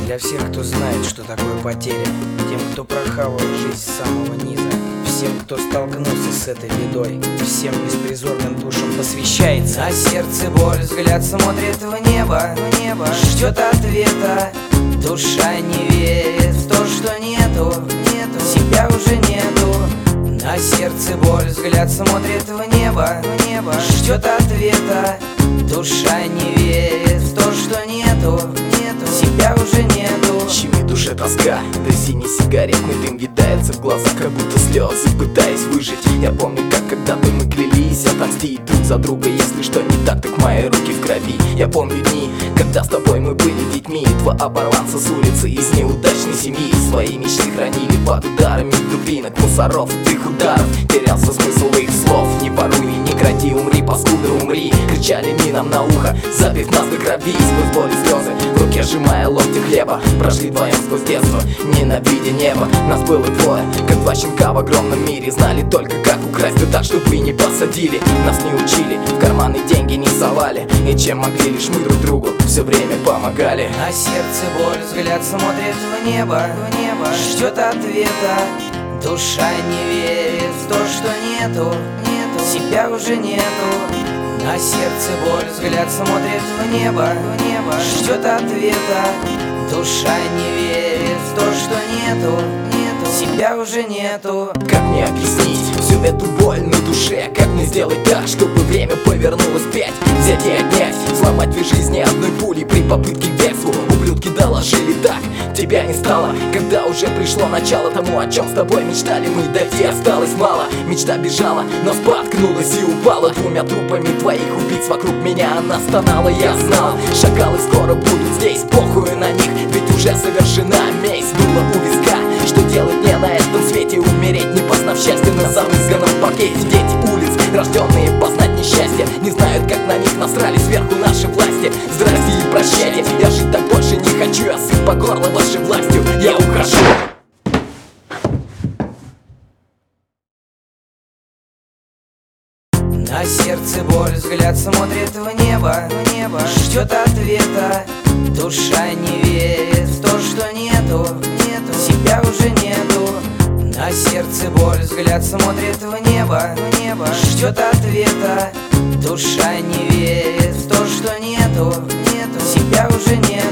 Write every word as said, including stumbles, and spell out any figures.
Для всех, кто знает, что такое потеря, тем, кто прохавал жизнь с самого низа, всем, кто столкнулся с этой бедой, всем беспризорным душам посвящается. А сердце боль, взгляд смотрит в небо, в небо, ждет ответа. Душа не верит в то, что нету, нету, себя уже нету. На сердце боль, взгляд смотрит в небо, в небо, ждет ответа. Душа не верит в то, что нету, нету, себя уже нету. Щемит в душе тоска, да синий сигаретный дым видается в глазах, как будто слезы, пытаясь выжить. Я помню, как когда-то мы клялись отомстить друг за друга. Если что не так, так мои руки в крови. Я помню дни, когда с тобой мы были детьми. Два оборванца с улицы из неудачной семьи. Свои мечты хранили под ударами дубинок, мусоров, их ударов. Терялся смысл их слов. Не воруй, не кради, умри, паскуда, умри. Кричали ми нам на ухо, забив нас до крови. Сквозь боли слезы, в руке сжимая ломти хлеба. Прошли вдвоем сквозь детство, ненавидя небо. Нас было двое, как два щенка в огромном мире. Знали только, как украсть, да так, чтобы не посадили. Нас не учили, в карманы деньги не совали. И чем могли, лишь мы друг другу все время помогали. На сердце боль, взгляд смотрит в небо, в небо, ждет ответа. Душа не верит в то, что нету, нету, себя уже нету. На сердце боль, взгляд смотрит в небо, в небо, ждет ответа. Душа не верит в то, что нету, нету, себя уже нету. Как мне объяснить всю эту боль на душе? Как мне сделать так, чтобы время повернулось вспять? Взять и отнять, сломать две жизни одной пулей при попытке к бегству. Ублюдки доложили так, тебя не стало, когда уже пришло начало тому, о чем с тобой мечтали мы. Дойти осталось мало, мечта бежала, но споткнулась и упала. Двумя трупами твоих убийц вокруг меня она стонала. Я знал, шакалы скоро будут здесь, похуй на них, ведь уже совершена месть. Было у виска, что делать мне на этом свете? Умереть, не познав счастья на замызганном паркете. Дети улиц, рожденные познать несчастье, не знают, как на них насрали сверху наши власти. Здрасте и прощайте, я жить так больше не хочу. Я сыт по горло вашей властью, я ухожу. На сердце боль, взгляд смотрит в небо, в небо, ждет ответа. Душа не верит в то, что нету, нету, себя уже нету. На сердце боль, взгляд смотрит в небо, в небо, ждет ответа. Душа не верит в то, что нету, нету, себя уже нету.